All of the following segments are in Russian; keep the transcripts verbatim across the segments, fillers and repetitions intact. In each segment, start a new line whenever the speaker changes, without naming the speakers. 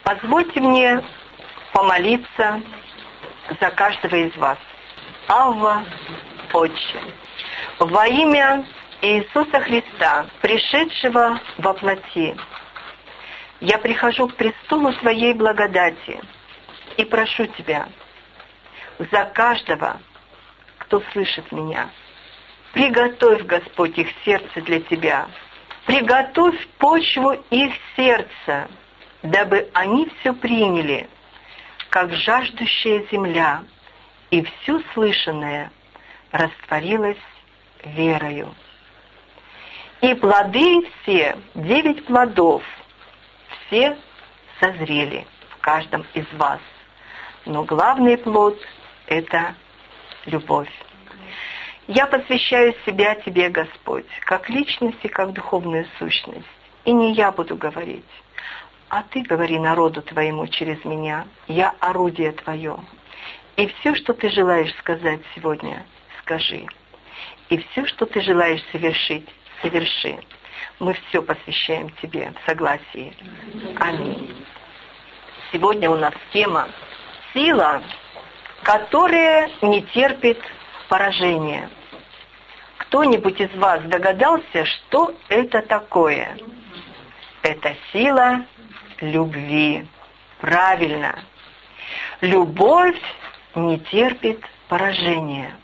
Позвольте мне помолиться за каждого из вас. Авва, Отче, во имя Иисуса Христа, пришедшего во плоти, я прихожу к престолу Твоей благодати и прошу Тебя за каждого, кто слышит меня. Приготовь, Господь, их сердце для Тебя. Приготовь почву их сердца, дабы они все приняли, как жаждущая земля, и все слышанное растворилось верою. И плоды все, девять плодов, все созрели в каждом из вас. Но главный плод – это любовь. Я посвящаю себя Тебе, Господь, как личность и как духовную сущность. И не я буду говорить, а Ты говори народу Твоему через меня. Я орудие Твое. И все, что Ты желаешь сказать сегодня, скажи. И все, что Ты желаешь совершить, соверши. Мы все посвящаем Тебе в согласии. Аминь. Сегодня у нас тема «Сила, которая не терпит поражения». Кто-нибудь из вас догадался, что это такое? Это сила любви. Правильно. Любовь не терпит поражения.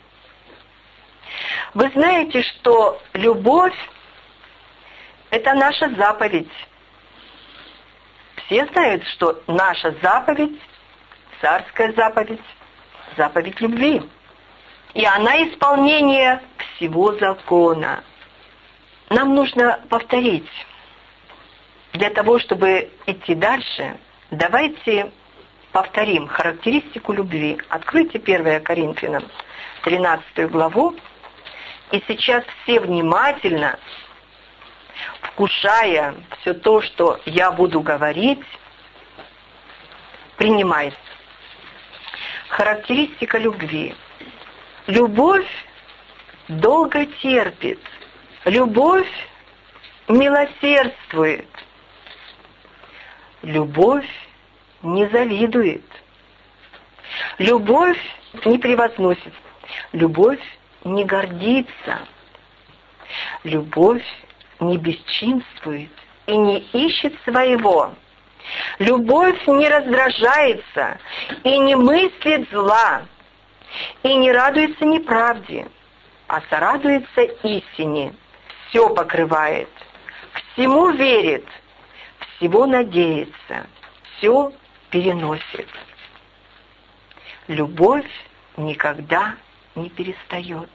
Вы знаете, что любовь – это наша заповедь. Все знают, что наша заповедь, царская заповедь, заповедь любви. И она исполнение всего закона. Нам нужно повторить. Для того, чтобы идти дальше, давайте повторим характеристику любви. Откройте первое Коринфянам, тринадцатую главу. И сейчас все внимательно, вкушая все то, что я буду говорить, принимайте. Характеристика любви. Любовь долго терпит. Любовь милосердствует. Любовь не завидует. Любовь не превозносит. Любовь не гордится. Любовь не бесчинствует и не ищет своего. Любовь не раздражается и не мыслит зла, и не радуется неправде, а сорадуется истине. Все покрывает, всему верит, всего надеется, все переносит. Любовь никогда не перестает.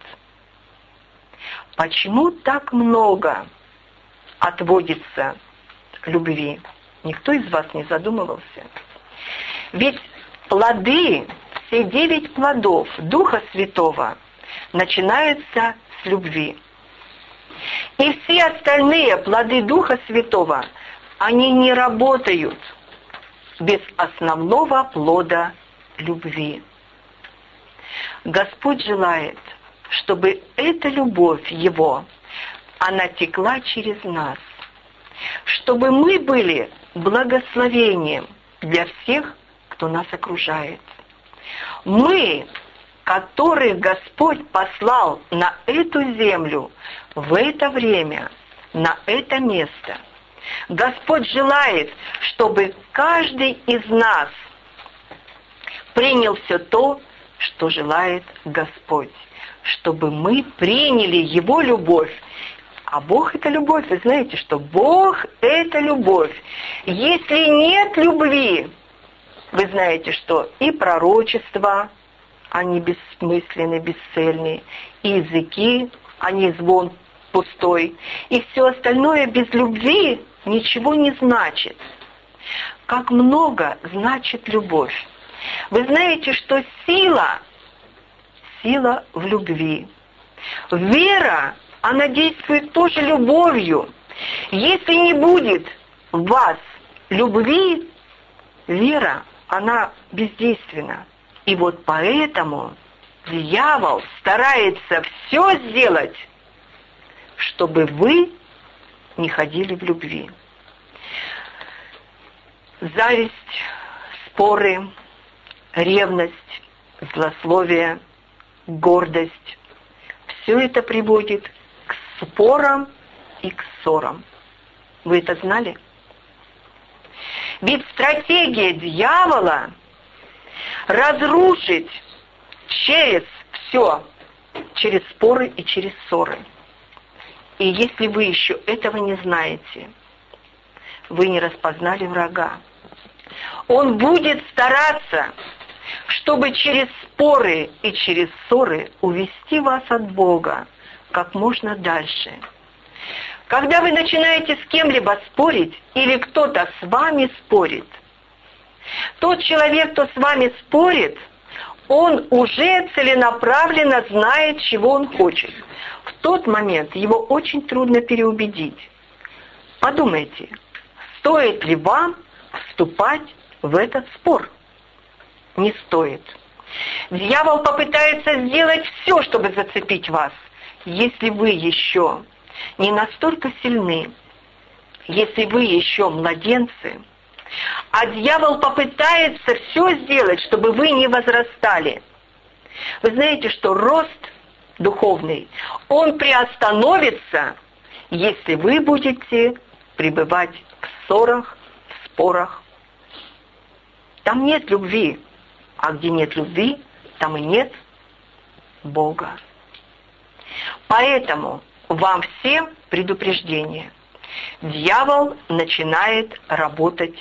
Почему так много отводится любви? Никто из вас не задумывался. Ведь плоды, все девять плодов Духа Святого начинаются с любви. И все остальные плоды Духа Святого, они не работают без основного плода любви. Господь желает, чтобы эта любовь Его, она текла через нас, чтобы мы были благословением для всех, кто нас окружает. Мы, которых Господь послал на эту землю, в это время, на это место. Господь желает, чтобы каждый из нас принял все то, что желает Господь, чтобы мы приняли Его любовь. А Бог – это любовь. Вы знаете, что Бог – это любовь. Если нет любви, вы знаете, что и пророчества, они бессмысленны, бесцельны, и языки, они звон пустой, и все остальное без любви ничего не значит. Как много значит любовь. Вы знаете, что сила, сила в любви. Вера, она действует тоже любовью. Если не будет в вас любви, вера, она бездейственна. И вот поэтому дьявол старается все сделать, чтобы вы не ходили в любви. Зависть, споры, ревность, злословие, гордость. Все это приводит к спорам и к ссорам. Вы это знали? Ведь стратегия дьявола разрушить через все, через споры и через ссоры. И если вы еще этого не знаете, вы не распознали врага. Он будет стараться, чтобы через споры и через ссоры увести вас от Бога как можно дальше. Когда вы начинаете с кем-либо спорить, или кто-то с вами спорит, тот человек, кто с вами спорит, он уже целенаправленно знает, чего он хочет. В тот момент его очень трудно переубедить. Подумайте, стоит ли вам вступать в этот спор? Не стоит. Дьявол попытается сделать все, чтобы зацепить вас, если вы еще не настолько сильны, если вы еще младенцы, а дьявол попытается все сделать, чтобы вы не возрастали. Вы знаете, что рост духовный, он приостановится, если вы будете пребывать в ссорах, в спорах. Там нет любви, а где нет любви, там и нет Бога. Поэтому вам всем предупреждение. Дьявол начинает работать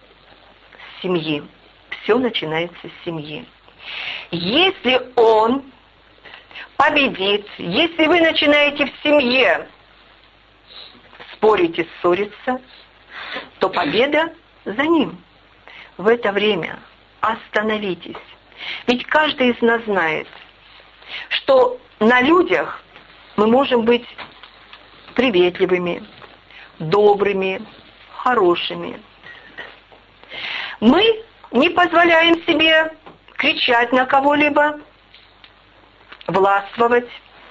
с семьи. Все начинается с семьи. Если он победит, если вы начинаете в семье спорить и ссориться, то победа за ним. В это время остановитесь. Ведь каждый из нас знает, что на людях мы можем быть приветливыми, добрыми, хорошими. Мы не позволяем себе кричать на кого-либо, властвовать,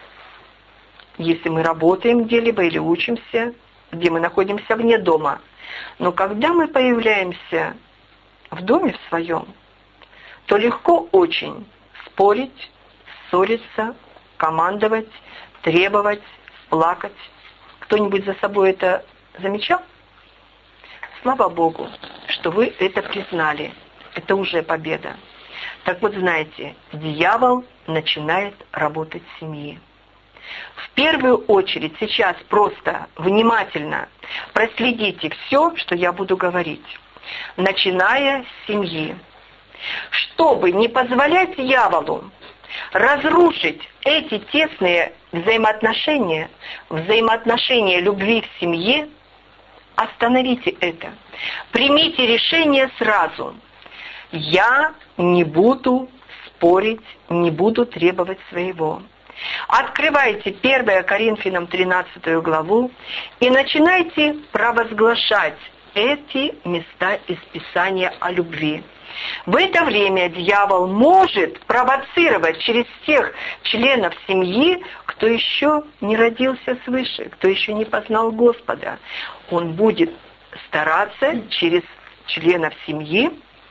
если мы работаем где-либо или учимся, где мы находимся вне дома. Но когда мы появляемся в доме в своем, то легко очень спорить, ссориться, командовать, требовать, плакать. Кто-нибудь за собой это замечал? Слава Богу, что вы это признали. Это уже победа. Так вот, знаете, дьявол начинает работать в семье. В первую очередь сейчас просто внимательно проследите все, что я буду говорить, начиная с семьи. Чтобы не позволять дьяволу разрушить эти тесные взаимоотношения, взаимоотношения любви в семье, остановите это. Примите решение сразу. Я не буду спорить, не буду требовать своего. Открывайте первое Коринфянам тринадцатую главу и начинайте провозглашать эти места из Писания о любви. В это время дьявол может провоцировать через тех членов семьи, кто еще не родился свыше, кто еще не познал Господа. Он будет стараться через членов семьи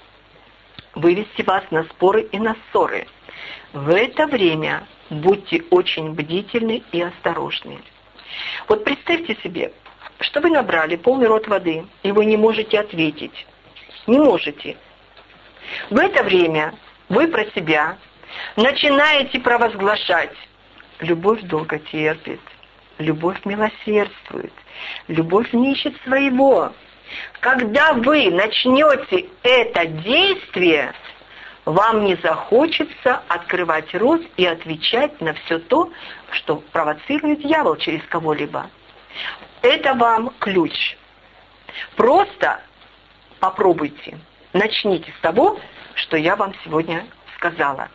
вывести вас на споры и на ссоры. В это время будьте очень бдительны и осторожны. Вот представьте себе, что вы набрали полный рот воды, и вы не можете ответить. Не можете. В это время вы про себя начинаете провозглашать: любовь долго терпит, любовь милосердствует, любовь не ищет своего. Когда вы начнете это действие, вам не захочется открывать рот и отвечать на все то, что провоцирует дьявол через кого-либо. Это вам ключ. Просто попробуйте. Начните с того, что я вам сегодня сказала.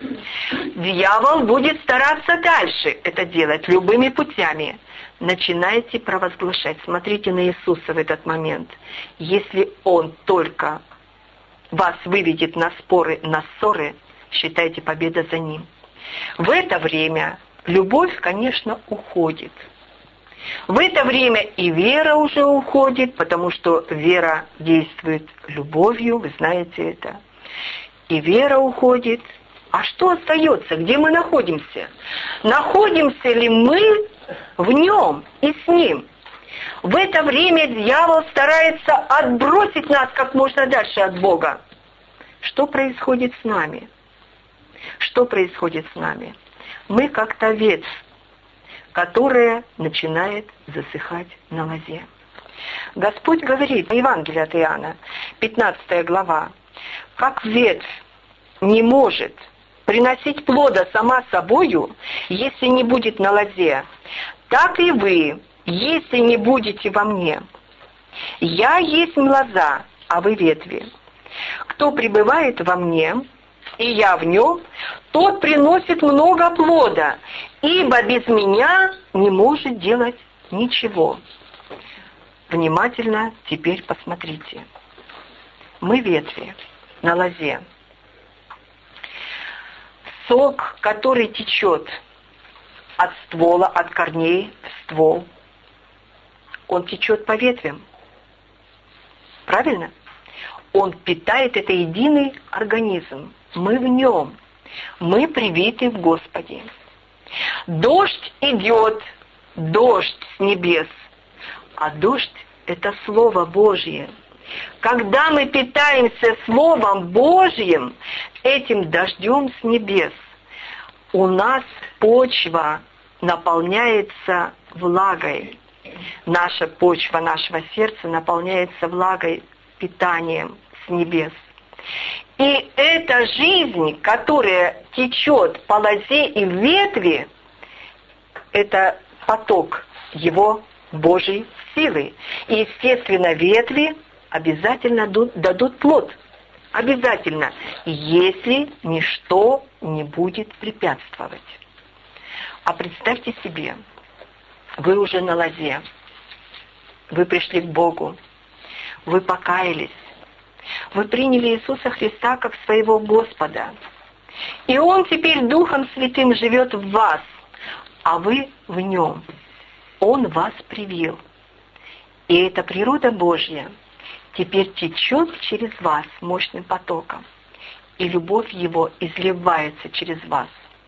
Дьявол будет стараться дальше это делать любыми путями. Начинайте провозглашать. Смотрите на Иисуса в этот момент. Если Он только вас выведет на споры, на ссоры, считайте, победа за Ним. В это время любовь, конечно, уходит. В это время и вера уже уходит, потому что вера действует любовью, вы знаете это. И вера уходит. А что остается? Где мы находимся? Находимся ли мы в нем и с ним? В это время дьявол старается отбросить нас как можно дальше от Бога. Что происходит с нами? Что происходит с нами? Мы как та ветвь, которая начинает засыхать на лозе. Господь говорит в Евангелии от Иоанна, пятнадцатая глава, как ветвь не может приносить плода сама собою, если не будет на лозе, так и вы, если не будете во мне. Я есть лоза, а вы ветви. Кто пребывает во мне, и я в нем, тот приносит много плода, ибо без меня не может делать ничего. Внимательно теперь посмотрите. Мы ветви на лозе. Сок, который течет от ствола, от корней в ствол, он течет по ветвям. Правильно? Он питает, это единый организм. Мы в нем. Мы привиты в Господе. Дождь идет, дождь с небес. А дождь – это Слово Божье. Когда мы питаемся Словом Божьим, этим дождем с небес, у нас почва наполняется влагой. Наша почва нашего сердца наполняется влагой, питанием с небес. И эта жизнь, которая течет по лозе и в ветви, это поток Его Божьей силы. И, естественно, ветви обязательно дадут плод. Обязательно, если ничто не будет препятствовать. А представьте себе, вы уже на лозе, вы пришли к Богу, вы покаялись, вы приняли Иисуса Христа как своего Господа. И Он теперь Духом Святым живет в вас, а вы в Нем. Он вас привил. И эта природа Божья теперь течет через вас мощным потоком. И любовь Его изливается через вас.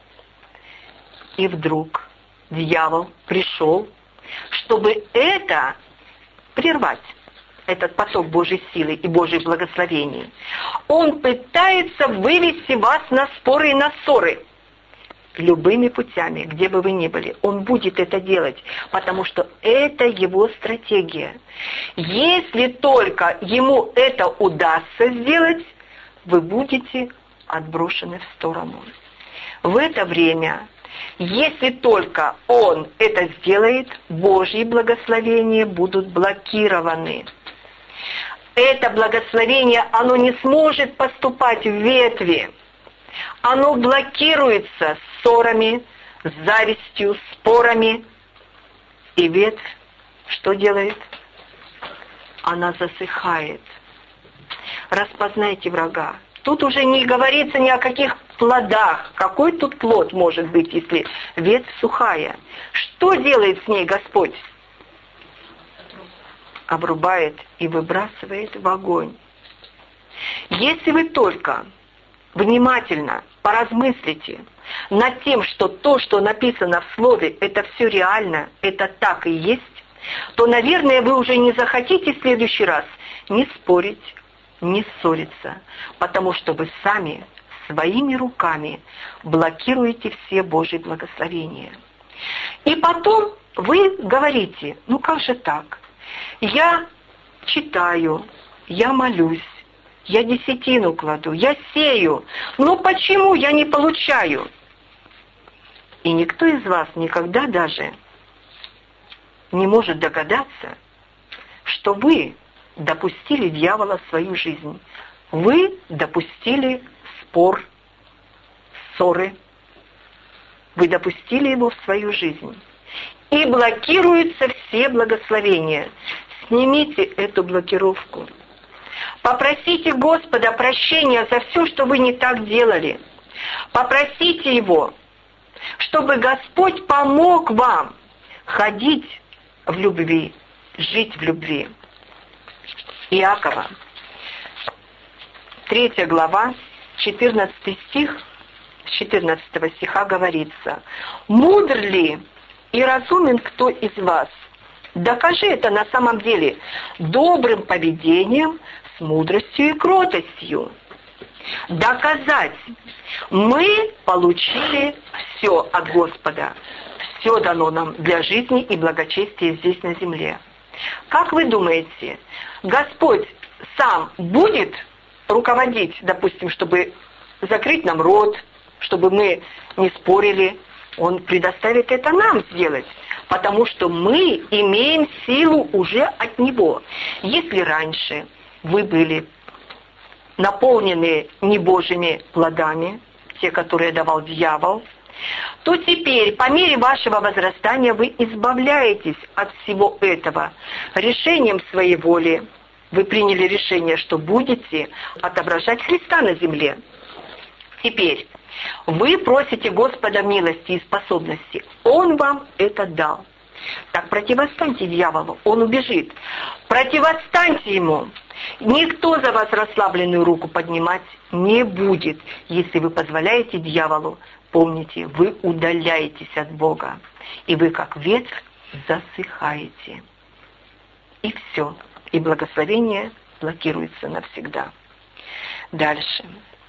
И вдруг дьявол пришел, чтобы это прервать. Этот поток Божьей силы и Божьих благословений. Он пытается вывести вас на споры и на ссоры. Любыми путями, где бы вы ни были. Он будет это делать, потому что это его стратегия. Если только ему это удастся сделать, вы будете отброшены в сторону. В это время, если только он это сделает, Божьи благословения будут блокированы. Это благословение, оно не сможет поступать в ветви. Оно блокируется ссорами, завистью, спорами. И ветвь что делает? Она засыхает. Распознайте врага. Тут уже не говорится ни о каких плодах. Какой тут плод может быть, если ветвь сухая? Что делает с ней Господь? Обрубает и выбрасывает в огонь. Если вы только внимательно поразмыслите над тем, что то, что написано в Слове, это все реально, это так и есть, то, наверное, вы уже не захотите в следующий раз ни спорить, ни ссориться, потому что вы сами своими руками блокируете все Божьи благословения. И потом вы говорите, ну как же так? Я читаю, я молюсь, я десятину кладу, я сею. Но почему я не получаю? И никто из вас никогда даже не может догадаться, что вы допустили дьявола в свою жизнь. Вы допустили спор, ссоры. Вы допустили его в свою жизнь. И блокируются все благословения. Снимите эту блокировку. Попросите Господа прощения за все, что вы не так делали. Попросите Его, чтобы Господь помог вам ходить в любви, жить в любви. Иакова, третья глава, четырнадцатый стих, с четырнадцатого стиха говорится: «Мудр ли и разумен кто из вас? Докажи это на самом деле добрым поведением, с мудростью и кротостью». Доказать. Мы получили все от Господа. Все дано нам для жизни и благочестия здесь на земле. Как вы думаете, Господь сам будет руководить, допустим, чтобы закрыть нам рот, чтобы мы не спорили? Он предоставит это нам сделать, потому что мы имеем силу уже от Него. Если раньше вы были наполнены небожьими плодами, те, которые давал дьявол, то теперь, по мере вашего возрастания, вы избавляетесь от всего этого. Решением своей воли вы приняли решение, что будете отображать Христа на земле. Теперь вы просите Господа милости и способности. Он вам это дал. Так противостаньте дьяволу, он убежит. Противостаньте ему. Никто за вас расслабленную руку поднимать не будет, если вы позволяете дьяволу. Помните, вы удаляетесь от Бога, и вы, как ветвь, засыхаете. И все, и благословение блокируется навсегда. Дальше.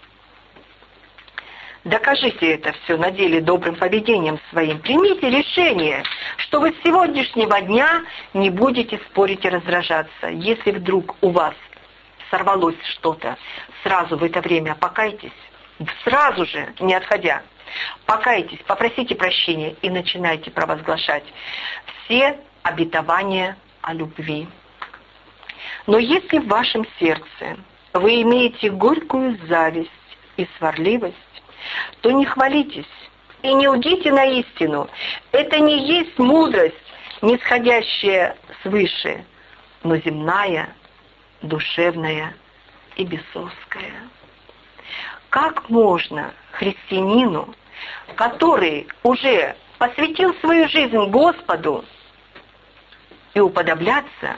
Докажите это все на деле добрым поведением своим. Примите решение, что вы с сегодняшнего дня не будете спорить и раздражаться. Если вдруг у вас сорвалось что-то, сразу в это время покайтесь, сразу же, не отходя. Покайтесь, попросите прощения и начинайте провозглашать все обетования о любви. Но если в вашем сердце вы имеете горькую зависть и сварливость, то не хвалитесь и не лгите на истину. Это не есть мудрость, нисходящая свыше, но земная, душевная и бесовская. Как можно христианину, который уже посвятил свою жизнь Господу, и уподобляться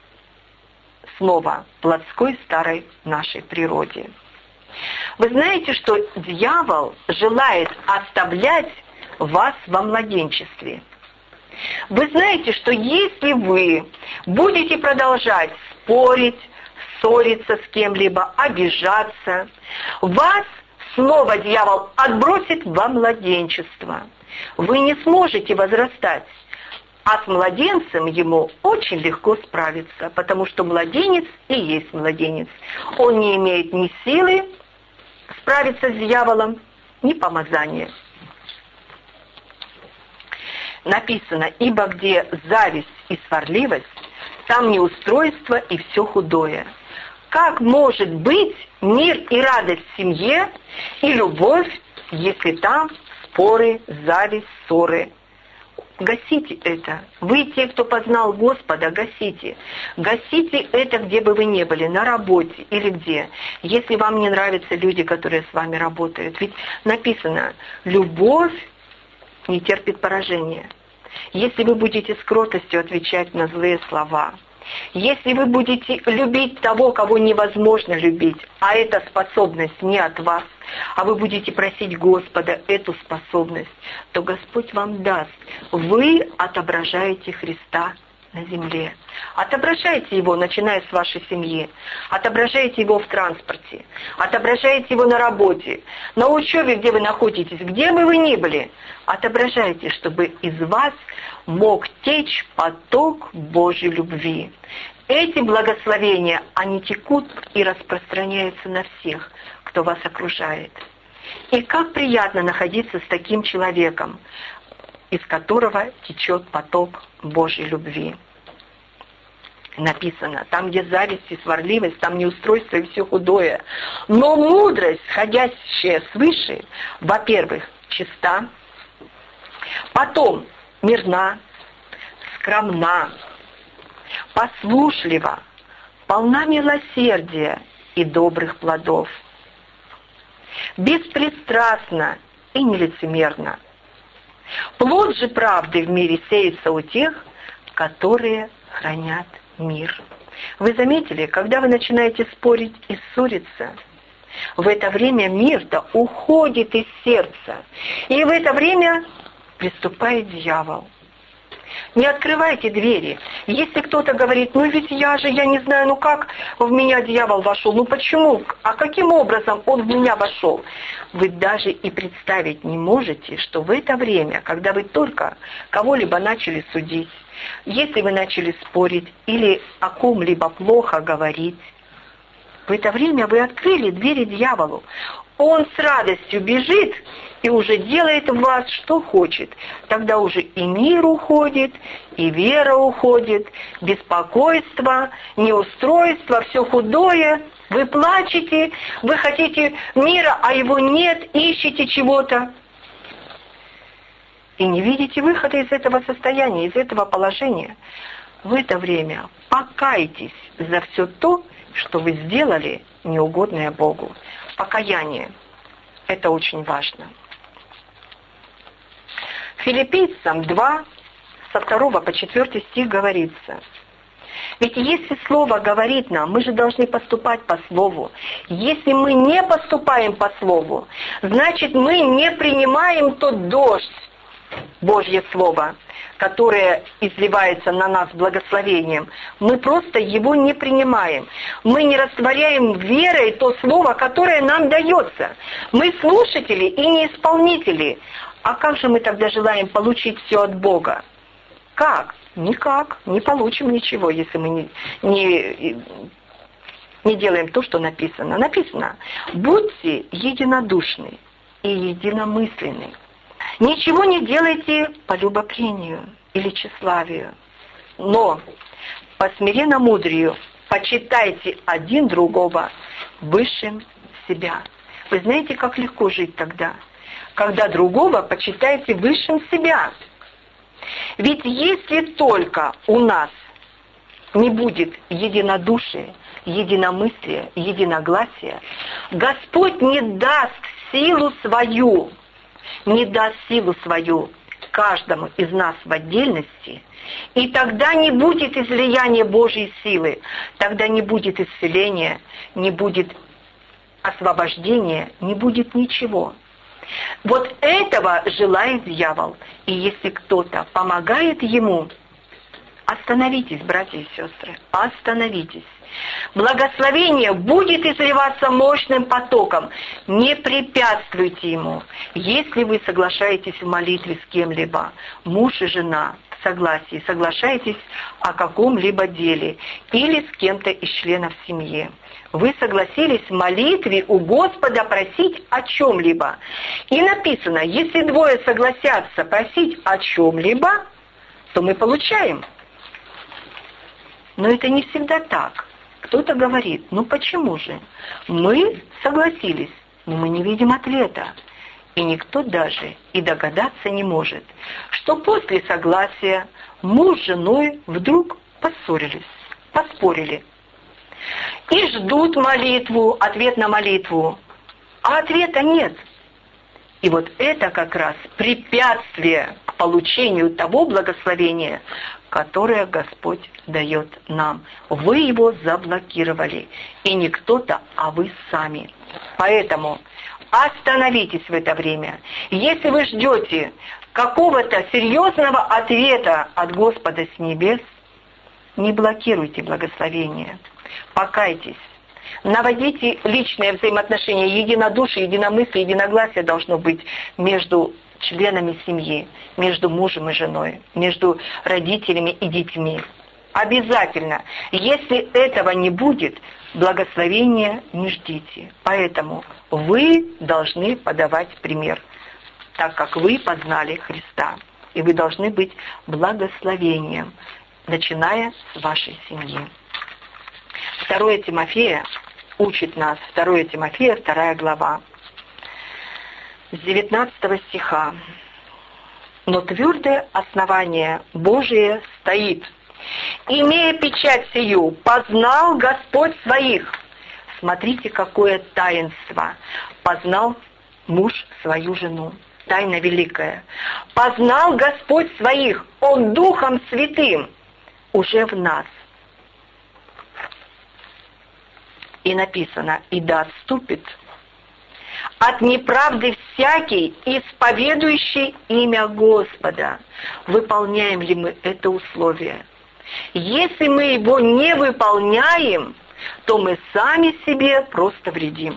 снова плотской старой нашей природе? Вы знаете, что дьявол желает оставлять вас во младенчестве. Вы знаете, что если вы будете продолжать спорить, ссориться с кем-либо, обижаться, вас снова дьявол отбросит во младенчество. Вы не сможете возрастать, а с младенцем ему очень легко справиться, потому что младенец и есть младенец. Он не имеет ни силы справиться с дьяволом, ни помазания. Написано: «Ибо где зависть и сварливость, там неустройство и все худое». Как может быть мир и радость в семье и любовь, если там споры, зависть, ссоры? Гасите это. Вы, те, кто познал Господа, гасите. Гасите это, где бы вы ни были, на работе или где. Если вам не нравятся люди, которые с вами работают. Ведь написано: любовь не терпит поражения. Если вы будете с кротостью отвечать на злые слова, если вы будете любить того, кого невозможно любить, а эта способность не от вас, а вы будете просить Господа эту способность, то Господь вам даст. Вы отображаете Христа на земле. Отображайте Его, начиная с вашей семьи. Отображайте Его в транспорте. Отображайте Его на работе, на учебе, где вы находитесь, где бы вы ни были. Отображайте, чтобы из вас мог течь поток Божьей любви. Эти благословения, они текут и распространяются на всех, кто вас окружает. И как приятно находиться с таким человеком, из которого течет поток Божьей любви. Написано: там, где зависть и сварливость, там неустройство и все худое. Но мудрость, сходящая свыше, во-первых, чиста, потом мирна, скромна, послушлива, полна милосердия и добрых плодов, беспристрастна и нелицемерна. Плод же правды в мире сеется у тех, которые хранят мир. Вы заметили, когда вы начинаете спорить и ссориться, в это время мир-то уходит из сердца. И в это время приступает дьявол. Не открывайте двери. Если кто-то говорит, ну ведь я же, я не знаю, ну как в меня дьявол вошел, ну почему, а каким образом он в меня вошел? Вы даже и представить не можете, что в это время, когда вы только кого-либо начали судить, если вы начали спорить или о ком-либо плохо говорить, в это время вы открыли двери дьяволу. Он с радостью бежит и уже делает в вас, что хочет. Тогда уже и мир уходит, и вера уходит, беспокойство, неустройство, все худое. Вы плачете, вы хотите мира, а его нет, ищете чего-то. И не видите выхода из этого состояния, из этого положения. В это время покайтесь за все то, что вы сделали неугодное Богу. Покаяние. Это очень важно. Филиппийцам два, со второго по четвертый стих говорится. Ведь если Слово говорит нам, мы же должны поступать по Слову. Если мы не поступаем по Слову, значит мы не принимаем тот дождь, Божье Слово, которое изливается на нас благословением. Мы просто его не принимаем. Мы не растворяем верой то Слово, которое нам дается. Мы слушатели и не исполнители. А как же мы тогда желаем получить все от Бога? Как? Никак. Не получим ничего, если мы не, не, не делаем то, что написано. Написано: будьте единодушны и единомысленны. Ничего не делайте по любопрению или тщеславию, но по смиренномудрию почитайте один другого высшим себя. Вы знаете, как легко жить тогда? Когда другого почитаете высшим себя. Ведь если только у нас не будет единодушия, единомыслия, единогласия, Господь не даст силу свою, не даст силу свою каждому из нас в отдельности, и тогда не будет излияния Божьей силы, тогда не будет исцеления, не будет освобождения, не будет ничего. Вот этого желает дьявол. И если кто-то помогает ему, остановитесь, братья и сестры, остановитесь. Благословение будет изливаться мощным потоком. Не препятствуйте ему. Если вы соглашаетесь в молитве с кем-либо, муж и жена, в согласии, соглашаетесь о каком-либо деле или с кем-то из членов семьи, вы согласились в молитве у Господа просить о чем-либо. И написано, если двое согласятся просить о чем-либо, то мы получаем. Но это не всегда так. Кто-то говорит, ну почему же? Мы согласились, но мы не видим ответа. И никто даже и догадаться не может, что после согласия муж с женой вдруг поссорились, поспорили. И ждут молитву, ответ на молитву, а ответа нет. И вот это как раз препятствие к получению того благословения, которое Господь дает нам. Вы его заблокировали. И не кто-то, а вы сами. Поэтому остановитесь в это время. Если вы ждете какого-то серьезного ответа от Господа с небес, не блокируйте благословение. Покайтесь. Наводите личные взаимоотношения, единодушие, единомыслие, единогласие должно быть между членами семьи, между мужем и женой, между родителями и детьми. Обязательно. Если этого не будет, благословения не ждите. Поэтому вы должны подавать пример, так как вы познали Христа. И вы должны быть благословением, начиная с вашей семьи. Второе Тимофея учит нас, второе Тимофея, вторая глава, с девятнадцатого стиха. «Но твердое основание Божие стоит, имея печать сию, познал Господь своих». Смотрите, какое таинство. Познал муж свою жену. Тайна великая. «Познал Господь своих, Он Духом Святым». уже в нас. И написано: «И да отступит от неправды всякий, исповедующий имя Господа». Выполняем ли мы это условие? Если мы его не выполняем, то мы сами себе просто вредим.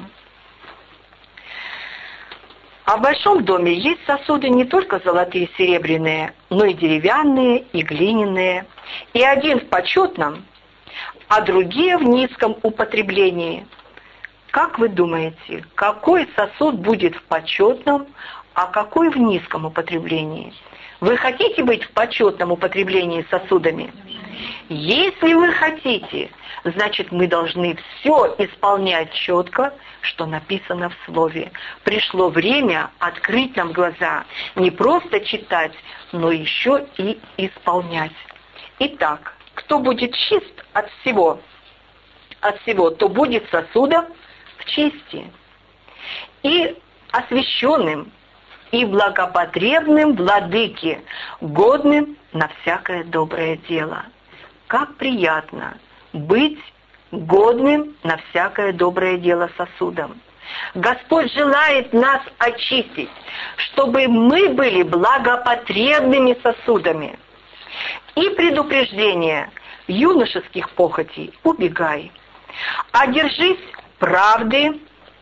А в большом доме есть сосуды не только золотые и серебряные, но и деревянные, и глиняные. И один в почетном, а другие в низком употреблении. Как вы думаете, какой сосуд будет в почетном, а какой в низком употреблении? Вы хотите быть в почетном употреблении сосудами? Если вы хотите, значит, мы должны все исполнять четко, что написано в Слове. Пришло время открыть нам глаза, не просто читать, но еще и исполнять. Итак, кто будет чист от всего, от всего, то будет сосудом в чести и освященным, и благопотребным владыке, годным на всякое доброе дело. Как приятно быть годным на всякое доброе дело сосудом. Господь желает нас очистить, чтобы мы были благопотребными сосудами. И предупреждение: юношеских похотей убегай, а держись правды,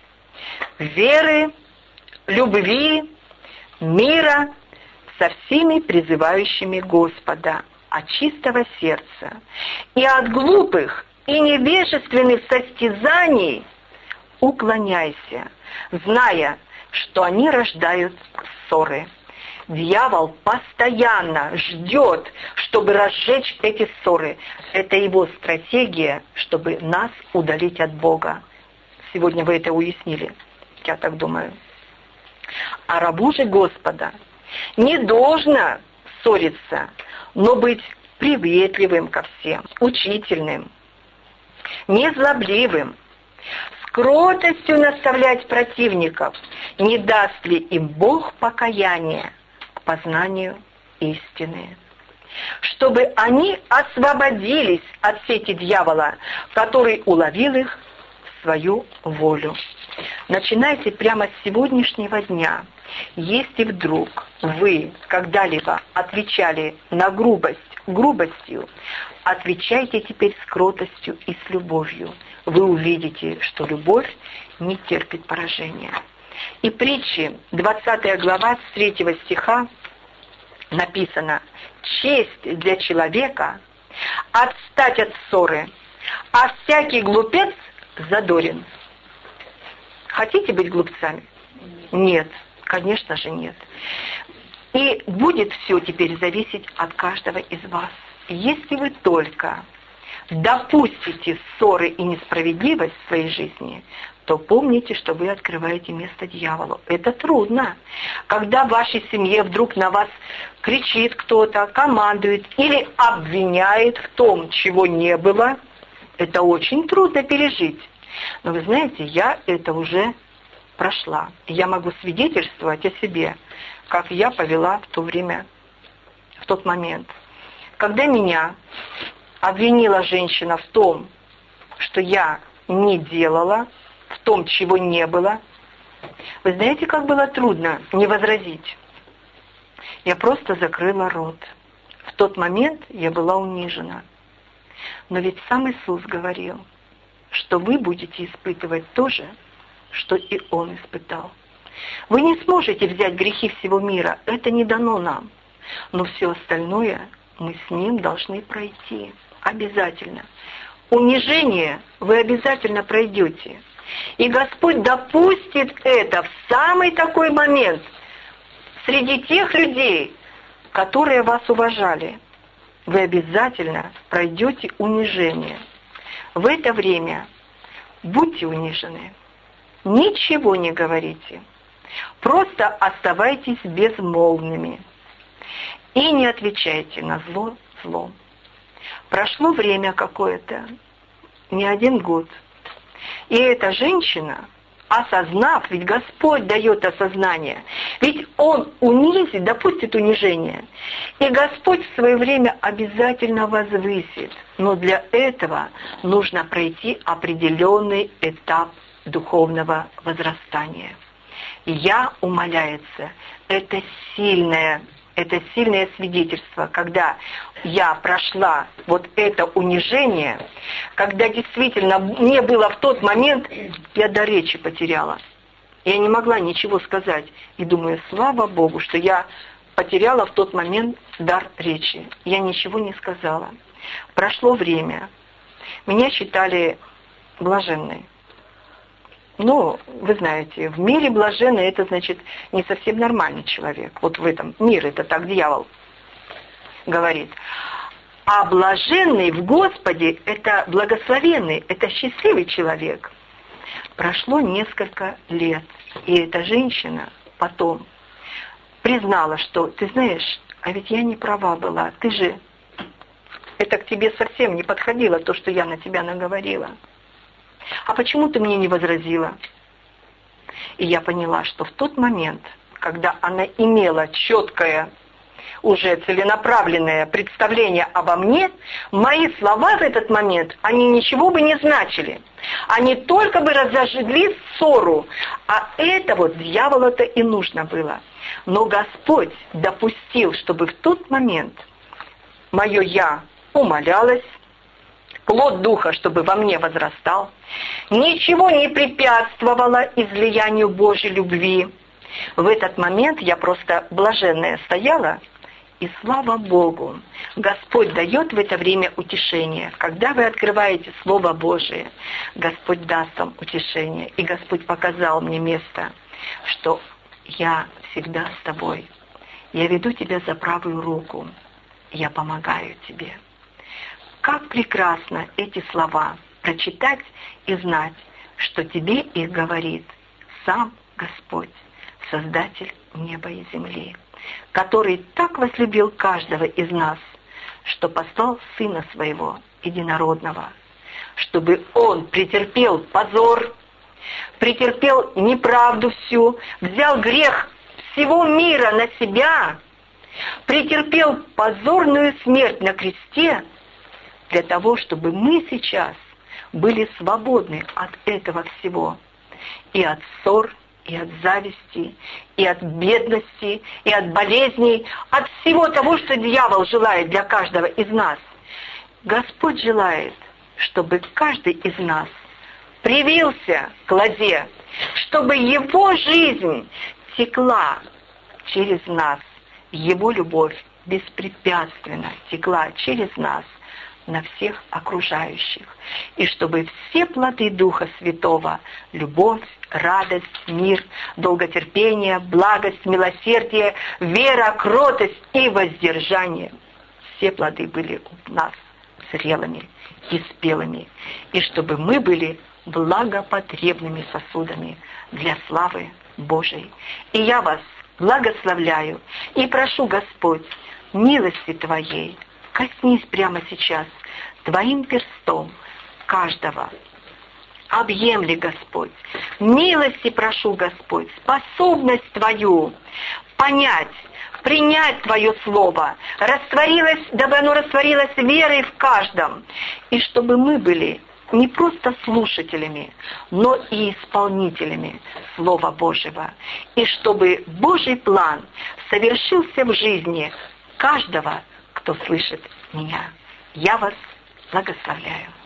веры, любви, мира со всеми призывающими Господа, от чистого сердца, и от глупых и невежественных состязаний уклоняйся, зная, что они рождают ссоры. Дьявол постоянно ждет, чтобы разжечь эти ссоры. Это его стратегия, чтобы нас удалить от Бога. Сегодня вы это уяснили, я так думаю. А рабу же Господа не должно ссориться, но быть приветливым ко всем, учительным, незлобливым, с кротостью наставлять противников, не даст ли им Бог покаяние к познанию истины, чтобы они освободились от сети дьявола, который уловил их в свою волю. Начинайте прямо с сегодняшнего дня. Если вдруг вы когда-либо отвечали на грубость грубостью, отвечайте теперь с кротостью и с любовью. Вы увидите, что любовь не терпит поражения. И притчи, двадцатая глава, с третьего стиха написано: «Честь для человека отстать от ссоры, а всякий глупец задорен». Хотите быть глупцами? Нет, конечно же нет. И будет все теперь зависеть от каждого из вас. Если вы только допустите ссоры и несправедливость в своей жизни, то помните, что вы открываете место дьяволу. Это трудно. Когда в вашей семье вдруг на вас кричит кто-то, командует или обвиняет в том, чего не было, это очень трудно пережить. Но вы знаете, я это уже прошла. Я могу свидетельствовать о себе, как я повела в то время, в тот момент. Когда меня обвинила женщина в том, что я не делала, в том, чего не было, вы знаете, как было трудно не возразить. Я просто закрыла рот. В тот момент я была унижена. Но ведь сам Иисус говорил, что вы будете испытывать то же, что и Он испытал. Вы не сможете взять грехи всего мира, это не дано нам. Но все остальное мы с Ним должны пройти. Обязательно. Унижение вы обязательно пройдете. И Господь допустит это в самый такой момент среди тех людей, которые вас уважали. Вы обязательно пройдете унижение. В это время будьте унижены. Ничего не говорите. Просто оставайтесь безмолвными. И не отвечайте на зло злом. Прошло время какое-то, не один год. И эта женщина, осознав, ведь Господь дает осознание, ведь Он унизит, допустит унижение, и Господь в свое время обязательно возвысит. Но для этого нужно пройти определенный этап духовного возрастания. «Я» умоляется, это сильное, это сильное свидетельство, когда я прошла вот это унижение, когда действительно мне было в тот момент, я до речи потеряла. Я не могла ничего сказать. И думаю, слава Богу, что я потеряла в тот момент дар речи. Я ничего не сказала. Прошло время. Меня считали блаженной. Ну, вы знаете, в мире блаженный — это значит не совсем нормальный человек. Вот в этом мире это так дьявол говорит. А блаженный в Господе — это благословенный, это счастливый человек. Прошло несколько лет, и эта женщина потом признала, что, ты знаешь, а ведь я не права была, ты же, это к тебе совсем не подходило, то, что я на тебя наговорила. А почему ты мне не возразила? И я поняла, что в тот момент, когда она имела четкое, уже целенаправленное представление обо мне, мои слова в этот момент, они ничего бы не значили. Они только бы разожгли ссору, а это вот дьяволу-то и нужно было. Но Господь допустил, чтобы в тот момент мое «я» умалялось, плод Духа, чтобы во мне возрастал, ничего не препятствовало излиянию Божьей любви. В этот момент я просто блаженная стояла, и слава Богу, Господь дает в это время утешение. Когда вы открываете Слово Божие, Господь даст вам утешение. И Господь показал мне место, что я всегда с тобой. Я веду тебя за правую руку, я помогаю тебе. Как прекрасно эти слова прочитать и знать, что тебе их говорит сам Господь, Создатель неба и земли, который так возлюбил каждого из нас, что послал Сына Своего Единородного, чтобы Он претерпел позор, претерпел неправду всю, взял грех всего мира на себя, претерпел позорную смерть на кресте, для того, чтобы мы сейчас были свободны от этого всего. И от ссор, и от зависти, и от бедности, и от болезней, от всего того, что дьявол желает для каждого из нас. Господь желает, чтобы каждый из нас привился к лозе, чтобы его жизнь текла через нас, его любовь беспрепятственно текла через нас на всех окружающих, и чтобы все плоды Духа Святого — любовь, радость, мир, долготерпение, благость, милосердие, вера, кротость и воздержание — все плоды были у нас зрелыми и спелыми, и чтобы мы были благопотребными сосудами для славы Божией. И я вас благословляю и прошу, Господь, милости Твоей, коснись прямо сейчас Твоим перстом каждого. Объемли, Господь. Милости прошу, Господь, способность Твою понять, принять Твое Слово, растворилось, дабы оно растворилось верой в каждом, и чтобы мы были не просто слушателями, но и исполнителями Слова Божьего, и чтобы Божий план совершился в жизни каждого, кто слышит меня. Я вас благословляю.